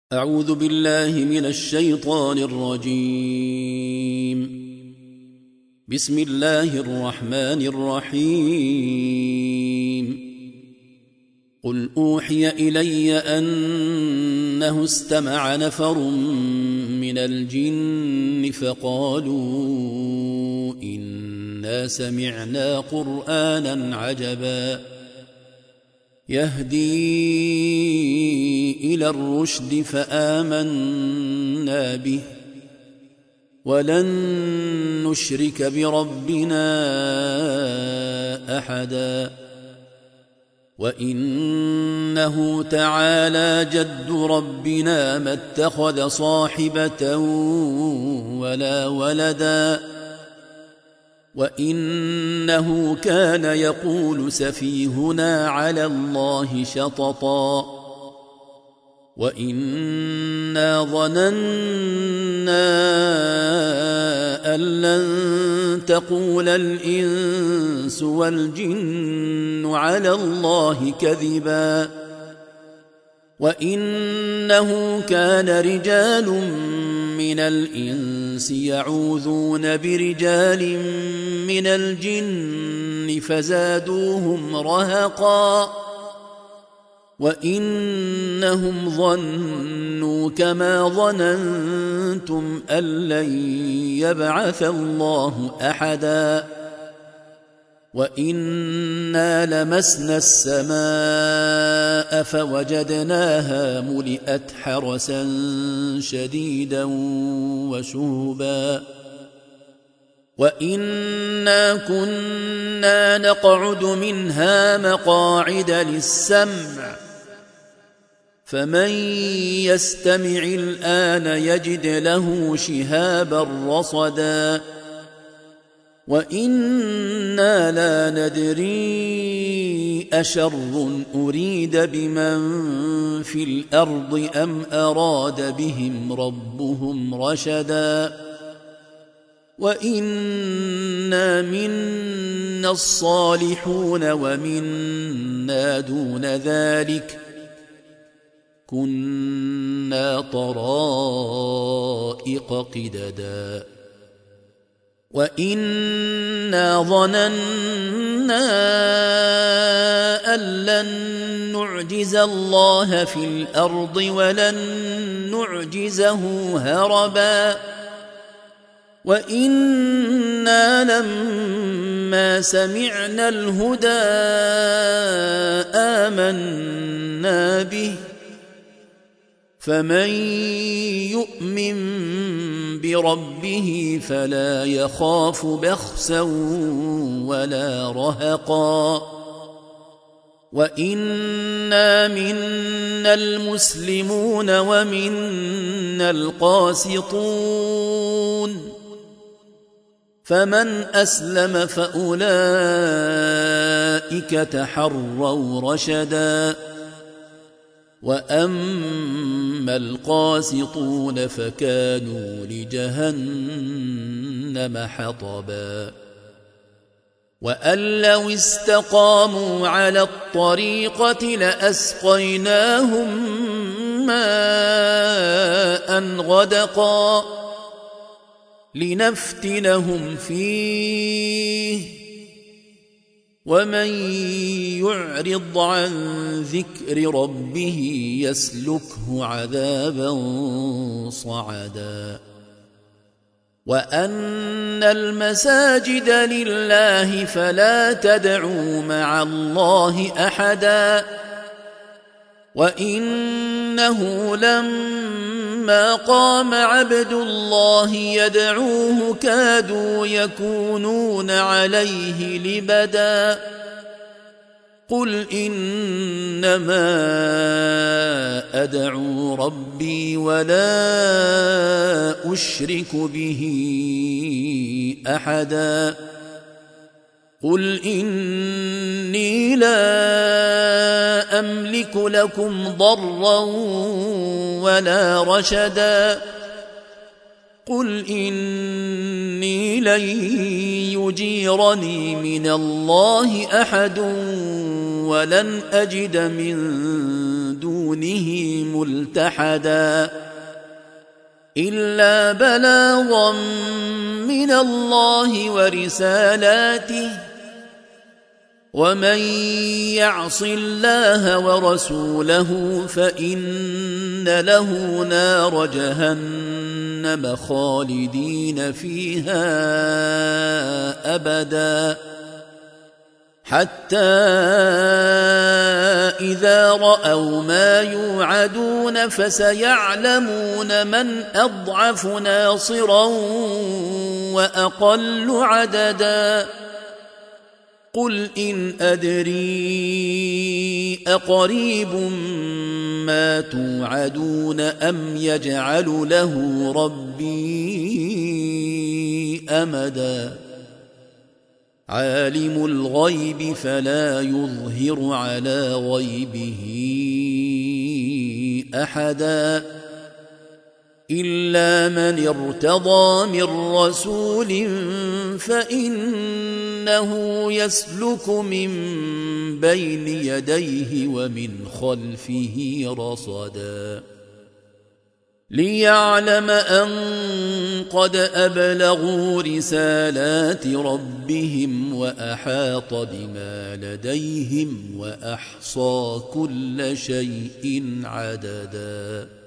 أعوذ بالله من الشيطان الرجيم. بسم الله الرحمن الرحيم. قل أوحي إلي أنه استمع نفر من الجن فقالوا إنا سمعنا قرآنا عجبا يهدي إلى الرشد فآمنا به ولن نشرك بربنا أحدا وإنه تعالى جد ربنا ما اتخذ صاحبة ولا ولدا وإنه كان يقول سفيهنا على الله شططا وإنا ظننا أن لن تقول الإنس والجن على الله كذبا وإنه كان رجال من الإنس يعوذون برجال من الجن فزادوهم رهقا وإنهم ظنوا كما ظننتم أن لن يبعث الله أحدا وإنا لمسنا السماء فوجدناها ملئت حرسا شديدا وشهبا وإنا كنا نقعد منها مقاعد للسمع فمن يستمع الآن يجد له شهابا رصدا وإنا لا ندري أشر أريد بمن في الأرض أم أراد بهم ربهم رشدا وإنا منا الصالحون ومنا دون ذلك كنا طرائق قددا وإنا ظننا أن لن نعجز الله في الأرض ولن نعجزه هربا وإنا لما سمعنا الهدى آمنا به فمن يؤمن بربه فلا يخاف بخسا ولا رهقا وإنا منا المسلمون ومنا القاسطون فمن أسلم فأولئك تحروا رشدا وأما القاسطون فكانوا لجهنم حطبا وأن لو استقاموا على الطريقة لأسقيناهم ماء غدقا لنفتنهم فيه ومن يعرض عن ذكر ربه يسلكه عذابا صعدا وأن المساجد لله فلا تدعوا مع الله أحدا وإنه لما قام عبد الله يدعوه كادوا يكونون عليه لبدا قل إنما أدعو ربي ولا أشرك به أحدا قل إني لا أملك لكم ضرا ولا رشدا قل إني لن يجيرني من الله أحد ولن أجد من دونه دونه ملتحدا إلا بلاغا من الله ورسالاته ومن يعص الله ورسوله فإن له نار جهنم خالدين فيها أبدا حتى إذا رأوا ما يوعدون فسيعلمون من أضعف ناصرا وأقل عددا قل إن أدري أقريب ما توعدون أم يجعل له ربي أمدا عالم الغيب فلا يظهر على غيبه أحدا إلا من ارتضى من رسول فإنه يسلك من بين يديه ومن خلفه رصدا ليعلم أن قد أبلغوا رسالات ربهم وأحاط بما لديهم وأحصى كل شيء عددا